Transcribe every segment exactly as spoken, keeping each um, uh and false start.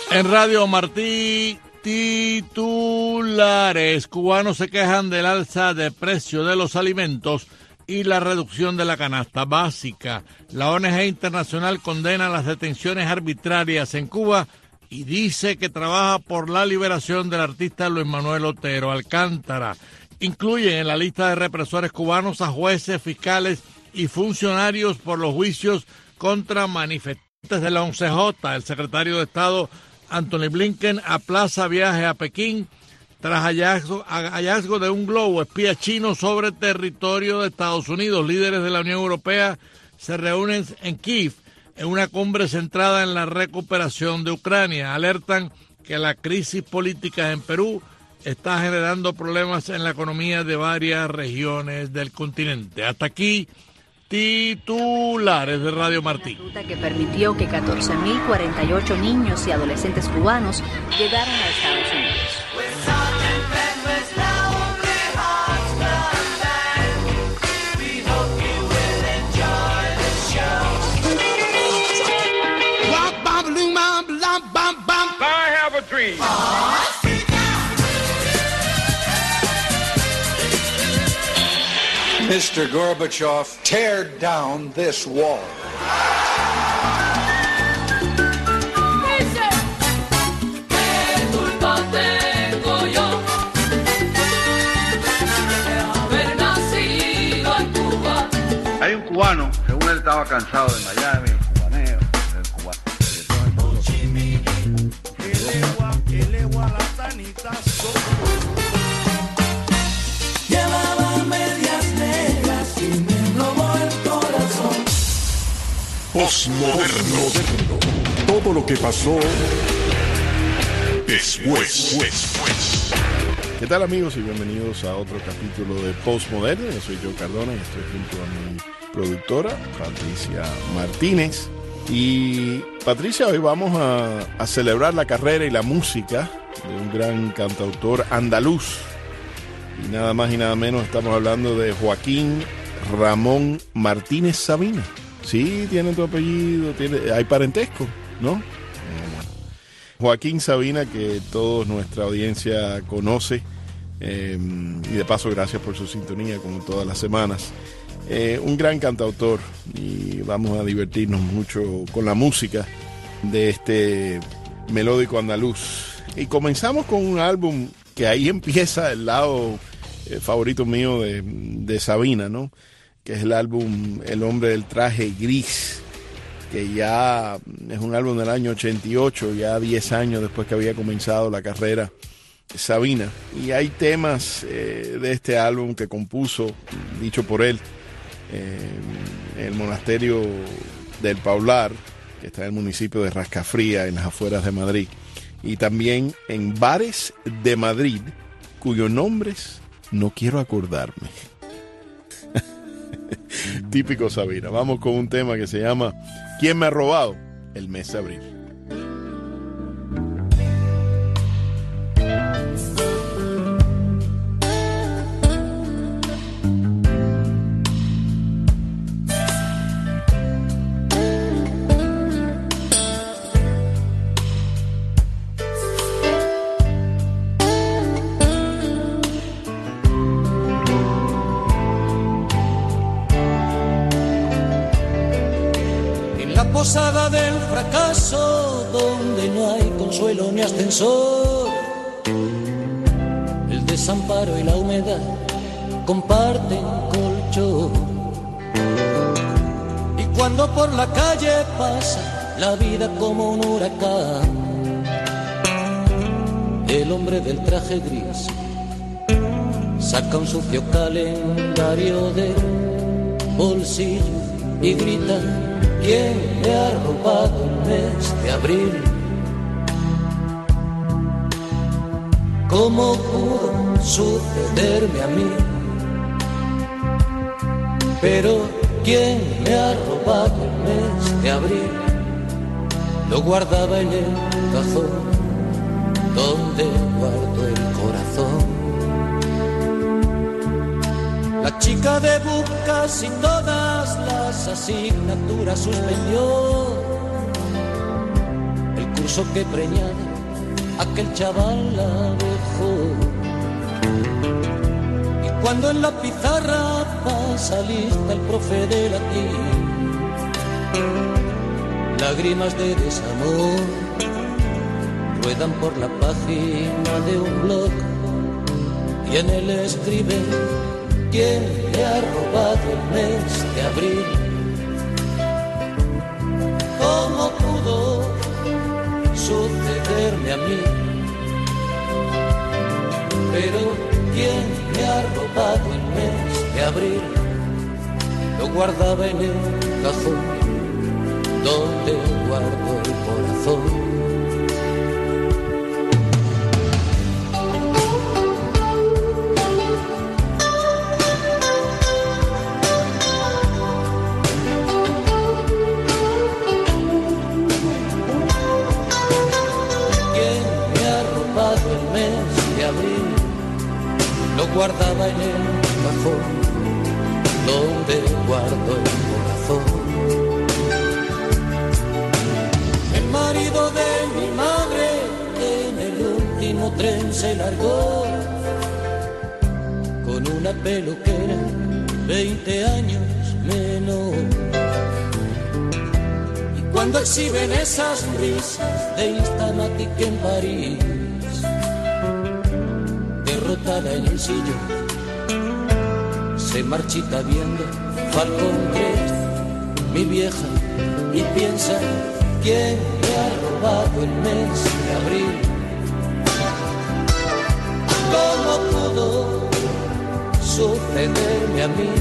En Radio Martí, titulares. Cubanos se quejan del alza de precio de los alimentos y la reducción de la canasta básica. La O N G Internacional condena las detenciones arbitrarias en Cuba y dice que trabaja por la liberación del artista Luis Manuel Otero Alcántara. Incluyen en la lista de represores cubanos a jueces, fiscales y funcionarios por los juicios contra manifestantes de la once J. El secretario de Estado Anthony Blinken aplaza viaje a Pekín tras hallazgo, hallazgo de un globo espía chino sobre territorio de Estados Unidos. Líderes de la Unión Europea se reúnen en Kiev en una cumbre centrada en la recuperación de Ucrania. Alertan que la crisis política en Perú está generando problemas en la economía de varias regiones del continente. Hasta aquí, titulares de Radio Martí. Una ruta que permitió que catorce mil cuarenta y ocho niños y adolescentes cubanos llegaran a Estados Unidos. I have a dream. Mister Gorbachev, tear down this wall. ¿Qué culpa tengo yo de haber nacido en Cuba? Hay un cubano, según él estaba cansado de Miami, cubaneo, el cubano. Llevaba medias negras y me robó el corazón. Postmoderno. Todo lo que pasó después. ¿Qué tal, amigos? Y bienvenidos a otro capítulo de Postmoderno. Yo soy Joe Cardona y estoy junto a mi productora, Patricia Martínez. Y Patricia, hoy vamos a, a celebrar la carrera y la música de un gran cantautor andaluz. Y nada más y nada menos estamos hablando de Joaquín Ramón Martínez Sabina. Sí, tiene tu apellido, tiene, hay parentesco, ¿no? Eh, bueno. Joaquín Sabina, que toda nuestra audiencia conoce. Eh, y de paso, gracias por su sintonía, como todas las semanas. Eh, un gran cantautor y vamos a divertirnos mucho con la música de este melódico andaluz. Y comenzamos con un álbum que ahí empieza el lado eh, favorito mío de, de Sabina, ¿no? Que es el álbum El hombre del traje gris, que ya es un álbum del año ochenta y ocho, ya diez años después que había comenzado la carrera Sabina. Y hay temas eh, de este álbum que compuso, dicho por él, eh, en el monasterio del Paular, que está en el municipio de Rascafría, en las afueras de Madrid. Y también en bares de Madrid, cuyos nombres no quiero acordarme. Típico Sabina. Vamos con un tema que se llama ¿Quién me ha robado el mes de abril? Posada del fracaso, donde no hay consuelo ni ascensor, el desamparo y la humedad comparten colchón. Y cuando por la calle pasa la vida como un huracán, el hombre del traje gris saca un sucio calendario del bolsillo y grita: ¿quién me ha robado el mes de abril? ¿Cómo pudo sucederme a mí? Pero ¿quién me ha robado el mes de abril? Lo guardaba en el cajón donde guardo el corazón. La chica de Bucas y todas las asignaturas suspendió. El puso que preñada aquel chaval la dejó. Y cuando en la pizarra pasa lista el profe de latín, lágrimas de desamor ruedan por la página de un blog, y en él escribe: ¿quién le ha robado el mes de abril? ¿Cómo pudo sucederme a mí? Pero ¿quién me ha robado el mes de abril? Lo guardaba en el cajón donde guardo el corazón. Lo guardaba en el cajón donde guardo el corazón. El marido de mi madre en el último tren se largó con una peluquera veinte años menos. Y cuando exhiben esas risas de Instamatic en París, derrotada en el sillón, se marchita viendo Falcon tres, mi vieja, y piensa: ¿quién me ha robado el mes de abril? ¿Cómo pudo sucederme a mí?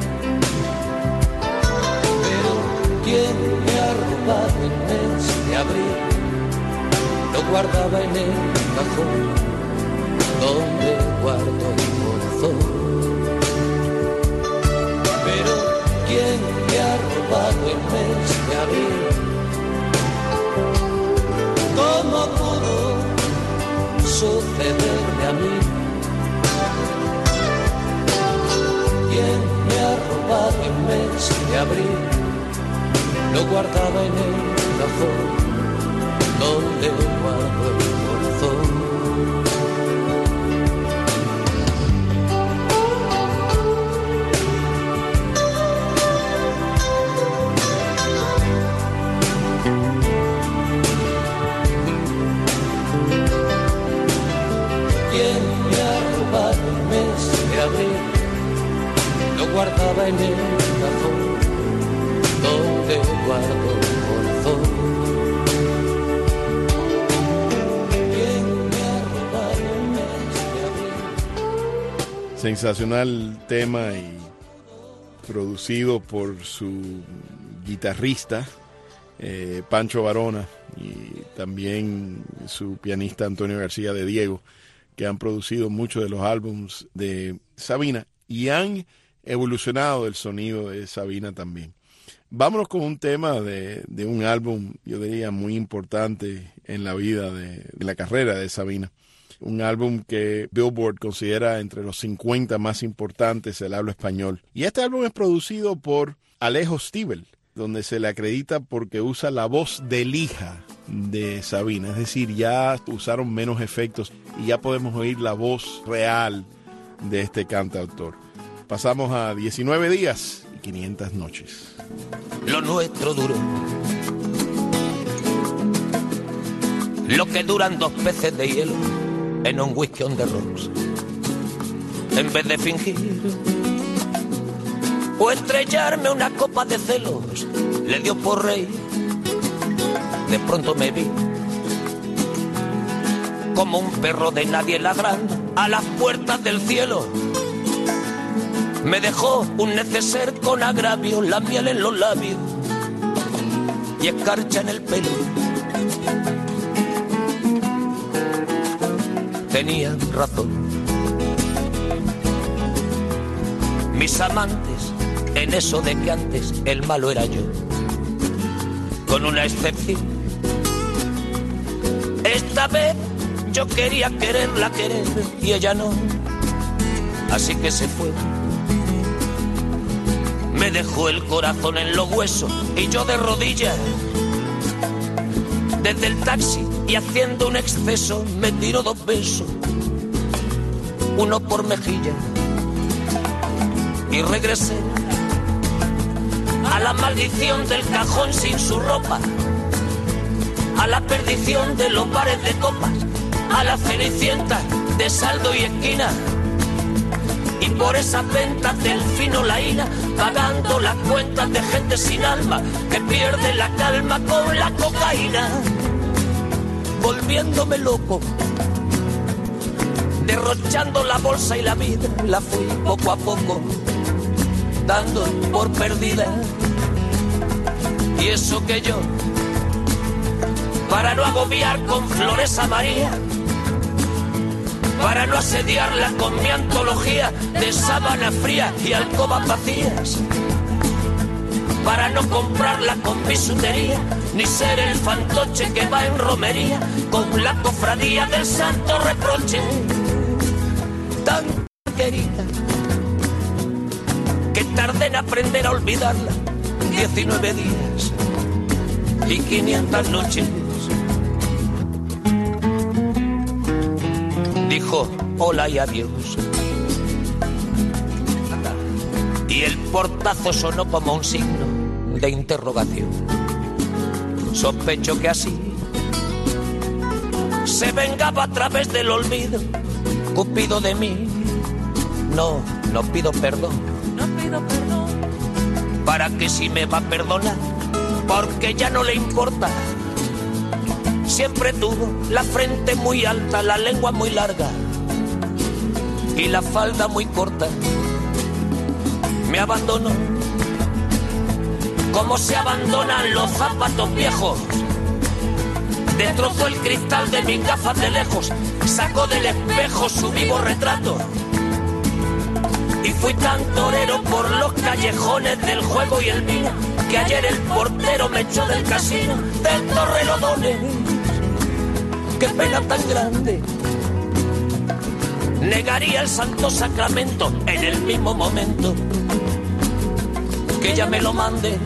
Pero ¿quién me ha robado el mes de abril? Lo guardaba en el cajón donde guardo el corazón. Pero ¿quién me ha robado el mes de abril? ¿Cómo pudo sucederme a mí? ¿Quién me ha robado el mes de abril? Lo guardaba en el cajón donde guardo el corazón. Lo guardaba en el cajón donde guardo el corazón. ¿Quién me ha robado el mes de abril? Sensacional tema y producido por su guitarrista eh, Pancho Varona y también su pianista Antonio García de Diego, que han producido muchos de los álbumes de Sabina y han evolucionado el sonido de Sabina también. Vámonos con un tema de, de un álbum, yo diría, muy importante en la vida de, de la carrera de Sabina. Un álbum que Billboard considera entre los cincuenta más importantes del habla español. Y este álbum es producido por Alejo Stivel, donde se le acredita porque usa la voz de lija de Sabina, es decir, ya usaron menos efectos y ya podemos oír la voz real de este cantautor. Pasamos a diecinueve días y quinientas noches. Lo nuestro duró lo que duran dos peces de hielo en un whisky on the rocks. En vez de fingir o estrellarme una copa de celos, le dio por reír. De pronto me vi como un perro de nadie ladrando a las puertas del cielo. Me dejó un neceser con agravio, la miel en los labios y escarcha en el pelo. Tenía razón. Mis amantes en eso de que antes el malo era yo, con una excepción. Esta vez yo quería quererla querer y ella no, así que se fue. Me dejó el corazón en los huesos y yo de rodillas Desde el taxi y haciendo un exceso me tiró dos besos, uno por mejilla, y regresé a la maldición del cajón sin su ropa, a la perdición de los bares de copas, a la cenicienta de saldo y esquina, y por esas ventas del fino laína, pagando las cuentas de gente sin alma que pierde la calma con la cocaína, volviéndome loco, derrochando la bolsa y la vida, la fui poco a poco dando por perdida. Y eso que yo, para no agobiar con flores a María, para no asediarla con mi antología de sábana fría y alcobas vacías, para no comprarla con bisutería, ni ser el fantoche que va en romería con la cofradía del santo reproche. Tan querida que tardé en aprender a olvidarla, diecinueve días y quinientas noches. Dijo hola y adiós, y el portazo sonó como un signo de interrogación. Sospecho que así se vengaba a través del olvido Cupido de mí. No, no pido perdón, no pido perdón, para que si me va a perdonar, porque ya no le importa. Siempre tuvo la frente muy alta, la lengua muy larga y la falda muy corta. Me abandonó como se abandonan los zapatos viejos. Destrozó el cristal de mis gafas de lejos, sacó del espejo su vivo retrato. Y fui tan torero por los callejones del juego y el vino, que ayer el portero me echó del casino del Torrelodones. Qué pena tan grande, negaría el santo sacramento en el mismo momento que ella me lo mande.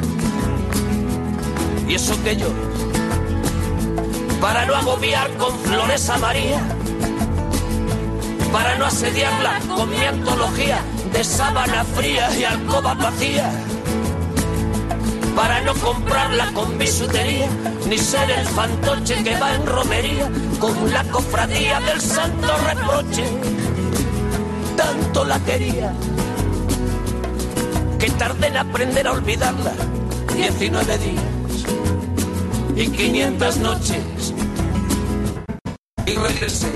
Y eso que yo, para no agobiar con flores a María, para no asediarla con mi antología de sábana fría y alcobas vacías, para no comprarla con bisutería, ni ser el fantoche que va en romería con la cofradía del santo reproche. Tanto la quería que tardé en aprender a olvidarla, diecinueve días y quinientas noches, y regresé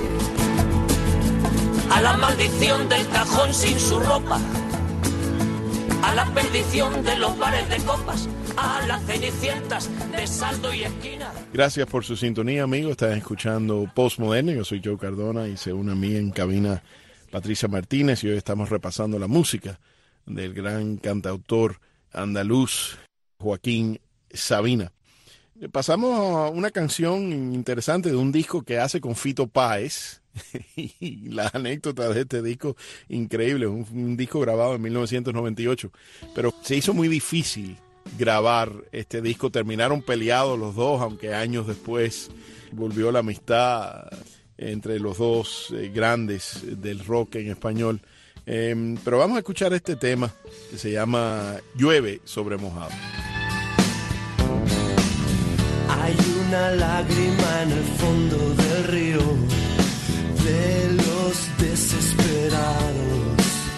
a la maldición del cajón sin su ropa, a la perdición de los bares de copas, a las cenicientas de saldo y esquina. Gracias por su sintonía, amigos. Están escuchando Postmoderno. Yo soy Joe Cardona y se une a mí en cabina Patricia Martínez, y hoy estamos repasando la música del gran cantautor andaluz Joaquín Sabina. Pasamos a una canción interesante de un disco que hace con Fito Páez. Y la anécdota de este disco, increíble, un, un disco grabado en mil novecientos noventa y ocho, pero se hizo muy difícil grabar este disco. Terminaron peleados los dos, aunque años después volvió la amistad entre los dos eh, grandes del rock en español. Eh, pero vamos a escuchar este tema que se llama Llueve sobre mojado. Hay una lágrima en el fondo del río de los desesperados.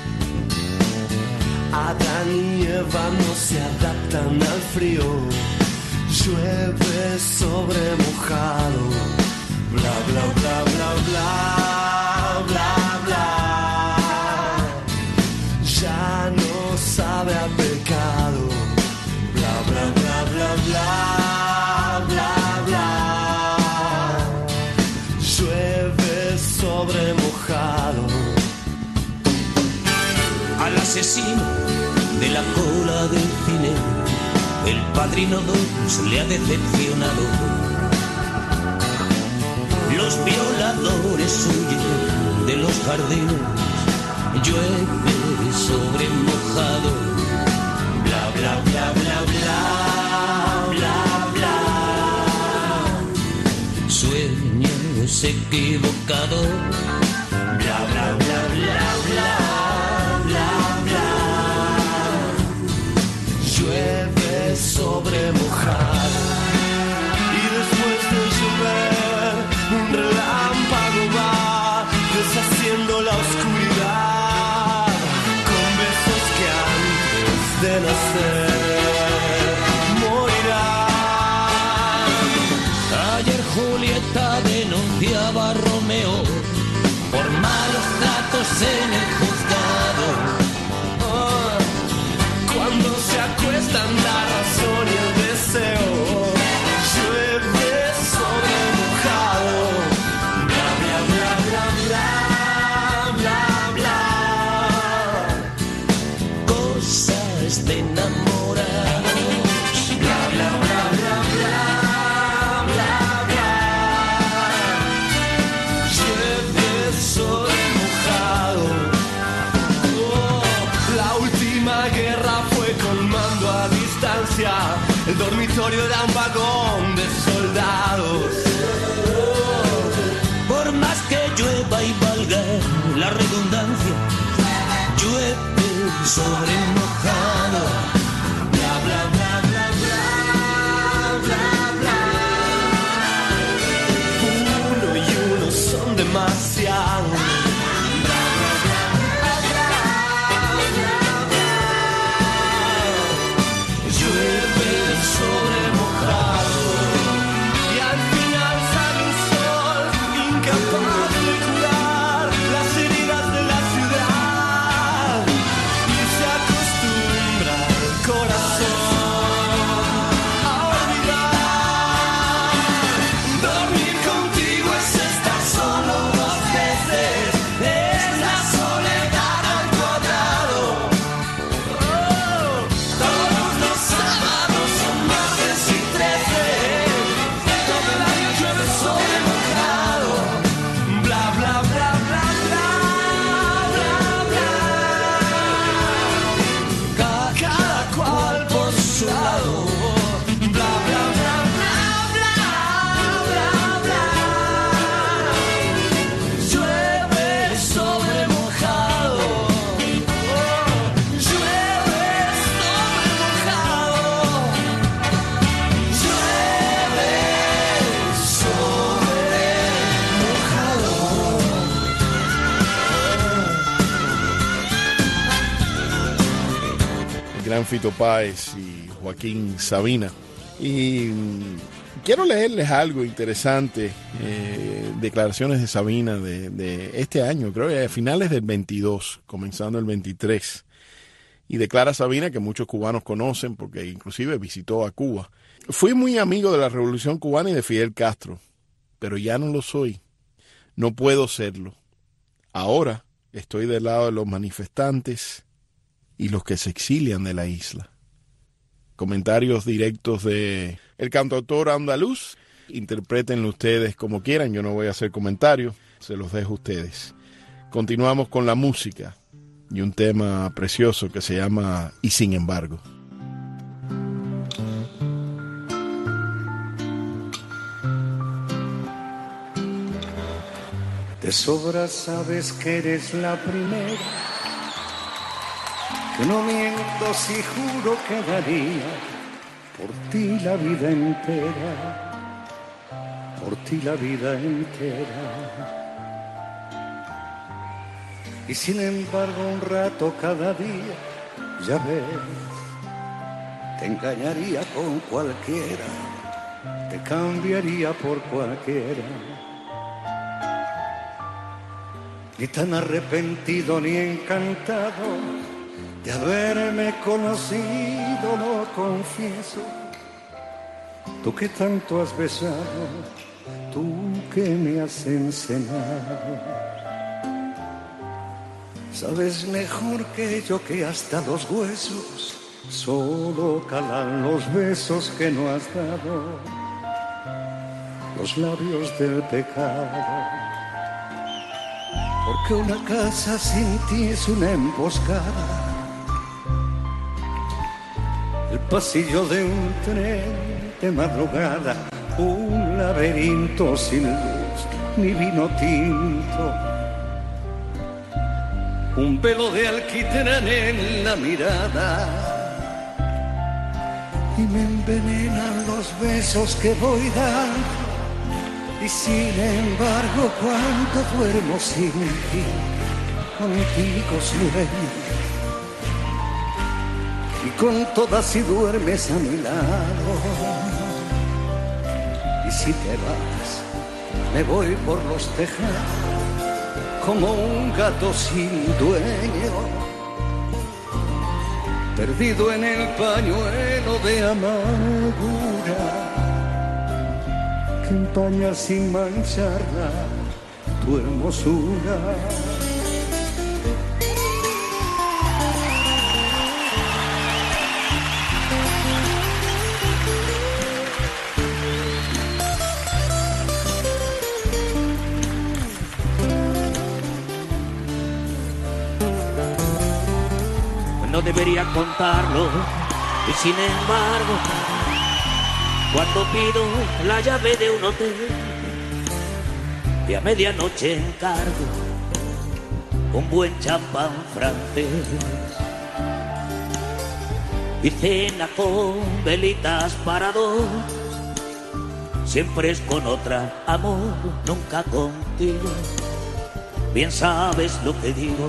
Adán y Eva no se adaptan al frío. Llueve sobre mojado. Bla, bla, bla, bla, bla, bla, bla. Ya no sabe a pecado. Bla, bla, bla, bla, bla, bla, bla. Llueve sobre mojado. Al asesino de la cola del cine, el Padrino dos le ha decepcionado. Los violadores huyen de los jardines, llueve sobre mojado. Bla, bla, bla, bla, bla, bla, bla. equivocado. Bla, bla, bla, bla, bla, bla, bla. Llueve sobre mojado y después de llover un relámpago va deshaciendo la oscuridad con besos que antes de nacer morirán. Ayer Julieta denunciaba a Romeo por malos tratos en el juzgado. Oh, cuando se acuestan la razón y el deseo, llueve sobre mojado. Bla, bla, bla, bla, bla, bla, bla. Cosas de enamorados. Bla, bla, bla, bla, bla, bla, bla. Llueve sobre mojado. Oh, la última guerra fue con mando a distancia. El dormitorio era un vagón de soldados. Por más que llueva y valga la redundancia, llueve sobre mojado. Bla, bla, bla, bla, bla, bla, bla. Uno y uno son demasiados. Bla, bla, bla, bla, bla, bla. Llueve sobre mojado y al final sale un sol incapaz de curar las heridas de la ciudad y se acostumbra el corazón a olvidar. Dormir contigo es estar solo dos veces, es la soledad al cuadrado. Oh, todos los sábados son martes y trece, todo el año llueve sobre mojado. Bla, bla, bla, bla, bla, bla, bla. Ca- Cada cual por su lado. Bla, bla, bla, bla, bla, bla, bla. Llueve sobre mojado. Oh, llueve sobre mojado. Llueve sobre mojado. El gran Fito Páez y Joaquín Sabina. Y mm, quiero leerles algo interesante, eh, declaraciones de Sabina de, de este año, creo que a finales del veintidós, comenzando el veintitrés. Y declara Sabina, que muchos cubanos conocen porque inclusive visitó a Cuba: fui muy amigo de la Revolución Cubana y de Fidel Castro, pero ya no lo soy. No puedo serlo. Ahora estoy del lado de los manifestantes y los que se exilian de la isla. Comentarios directos de el cantautor andaluz. Interprétenlo ustedes como quieran, yo no voy a hacer comentarios, se los dejo a ustedes. Continuamos con la música y un tema precioso que se llama Y sin embargo. De sobra sabes que eres la primera, que no miento si juro que daría por ti la vida entera, por ti la vida entera. Y sin embargo un rato cada día, ya ves, te engañaría con cualquiera, te cambiaría por cualquiera. Ni tan arrepentido ni encantado de haberme conocido, lo confieso. Tú que tanto has besado, tú que me has enseñado. Sabes mejor que yo que hasta los huesos solo calan los besos que no has dado, los labios del pecado. Porque una casa sin ti es una emboscada, el pasillo de un tren de madrugada, un laberinto sin luz ni vino tinto. Un velo de alquitrán en la mirada y me envenenan los besos que voy dando. Y sin embargo, cuando duermo sin ti, contigo sueño. Y con todas si duermes a mi lado. Y si te vas, me voy por los tejados como un gato sin dueño, perdido en el pañuelo de amargura que empaña sin mancharla tu hermosura. No debería contarlo y sin embargo cuando pido la llave de un hotel y a medianoche encargo un buen champán francés y cena con velitas para dos, siempre es con otra, amor, nunca contigo, bien sabes lo que digo.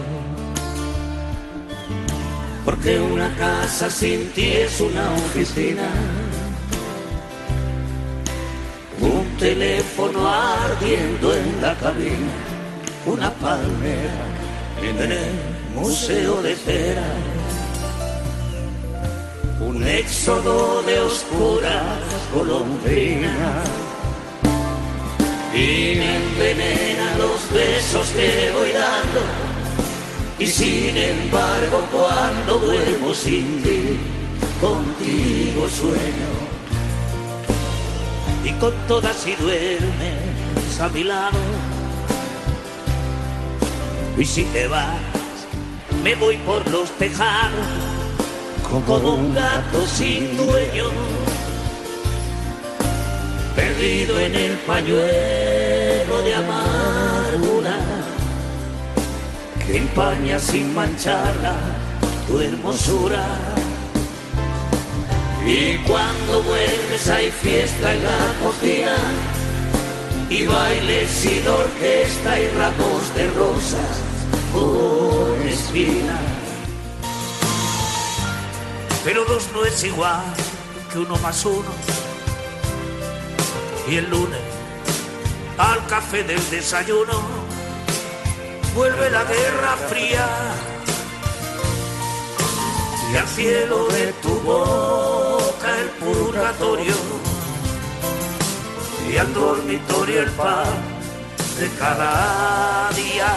Porque una casa sin ti es una oficina, un teléfono ardiendo en la cabina, una palmera en el museo de cera, un éxodo de oscuras golondrinas, y me envenenan los besos que voy dando. Y sin embargo cuando duermo sin ti, contigo sueño. Y con todas si duermes a mi lado. Y si te vas, me voy por los tejados como un gato sin dueño, perdido en el pañuelo de amargura que empaña sin mancharla tu hermosura. Y cuando vuelves hay fiesta en la cocina y bailes sin orquesta y ramos de rosas con espinas. Pero dos no es igual que uno más uno. Y el lunes al café del desayuno vuelve la guerra fría y al cielo de tu boca el purgatorio y al dormitorio el pan de cada día.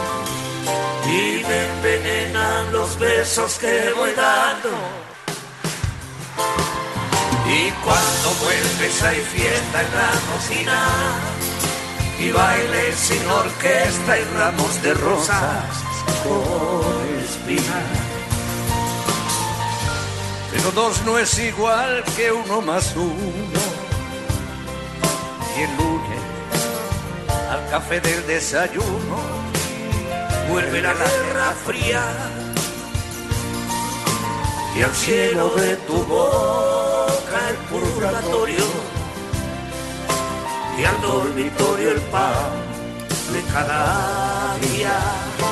Y me envenenan los besos que voy dando. Y cuando vuelves hay fiesta en la cocina y bailes sin orquesta y ramos de rosas con espinas. Pero dos no es igual que uno más uno. Y el lunes al café del desayuno vuelve la guerra fría y al cielo de tu boca el purgatorio y al dormitorio el pan de cada día.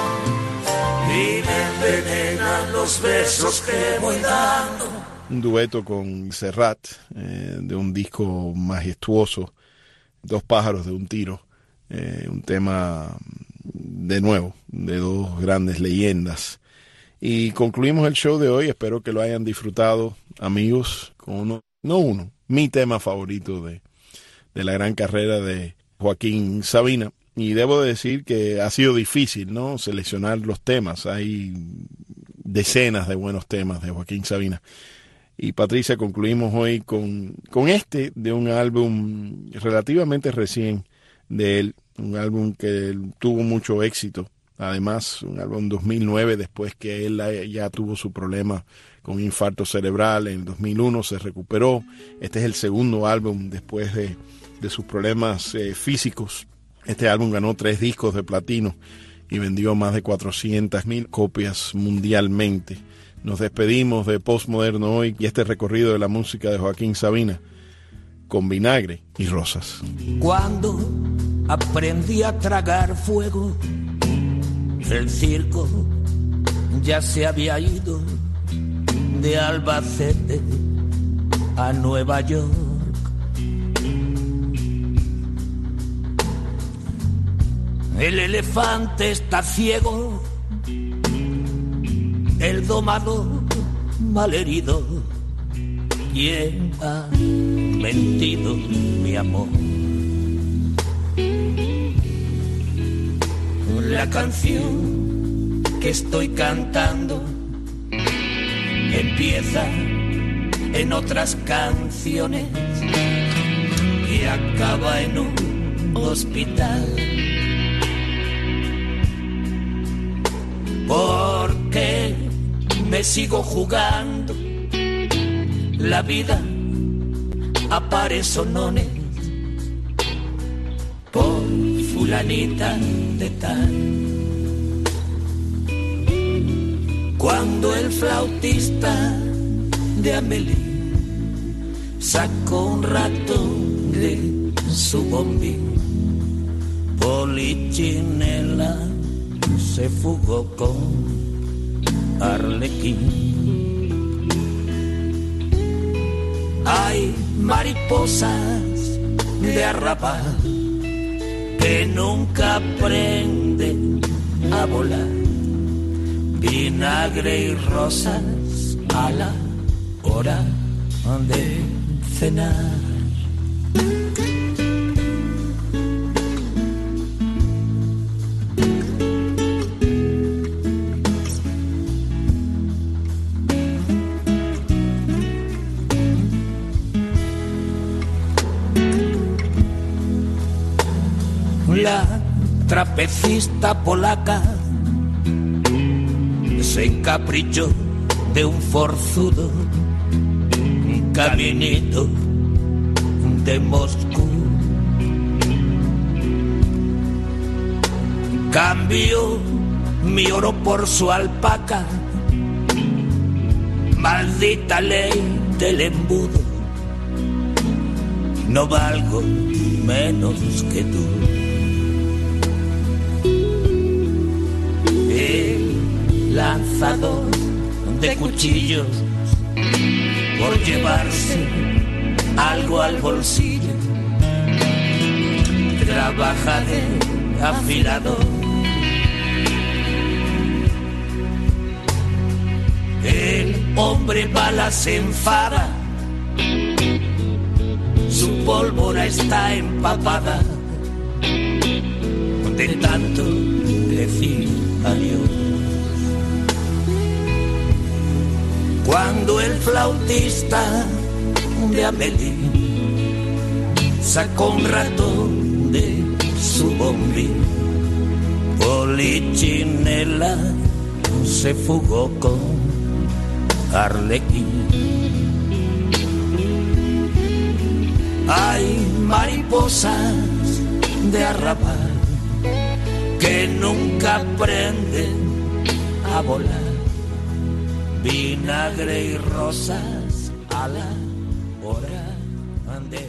Y me envenenan los besos que voy dando. Un dueto con Serrat, eh, de un disco majestuoso, Dos pájaros de un tiro, eh, un tema de nuevo, de dos grandes leyendas. Y concluimos el show de hoy, espero que lo hayan disfrutado, amigos, con uno, no uno, mi tema favorito de, de la gran carrera de Joaquín Sabina. Y debo decir que ha sido difícil, ¿no?, seleccionar los temas. Hay decenas de buenos temas de Joaquín Sabina. Y Patricia, concluimos hoy con, con este de un álbum relativamente recién de él, un álbum que tuvo mucho éxito. Además, un álbum dos mil nueve, después que él ya tuvo su problema con infarto cerebral. En dos mil uno se recuperó. Este es el segundo álbum después de, de sus problemas eh, físicos. Este álbum ganó tres discos de platino y vendió más de cuatrocientas mil copias mundialmente. Nos despedimos de Postmoderno hoy y este recorrido de la música de Joaquín Sabina con Vinagre y Rosas. Cuando aprendí a tragar fuego, el circo ya se había ido de Albacete a Nueva York. El elefante está ciego, el domador malherido. ¿Quién ha mentido, mi amor? La canción que estoy cantando empieza en otras canciones y acaba en un hospital. Porque me sigo jugando la vida a pares sonones por fulanita de tal. Cuando el flautista de Amelie sacó un rato de su bombín, Polichinela se fugó con Arlequín. Hay mariposas de arrabal que nunca aprenden a volar. Vinagre y rosas a la hora de cenar. La trapecista polaca se encaprichó de un forzudo caminito de Moscú. Cambió mi oro por su alpaca, maldita ley del embudo, no valgo menos que tú. El lanzador de cuchillos por llevarse algo al bolsillo trabaja de afilador. El hombre bala se enfada, su pólvora está empapada de tanto decir adiós. Cuando el flautista de Amelie sacó un ratón de su bombín, Polichinela se fugó con Arlequín. Hay mariposas de arrabal que nunca aprenden a volar. Vinagre y rosas a la hora de...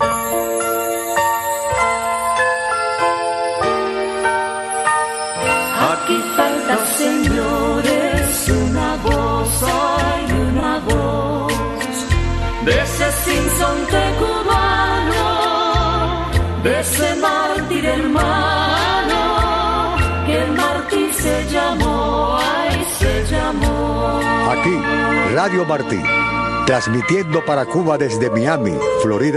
Aquí falta, señores, una voz, hay una voz de ese sinsonte cubano, de ese mártir hermano, que el mártir se llamó, ay, se llamó. Aquí, Radio Martí, transmitiendo para Cuba desde Miami, Florida.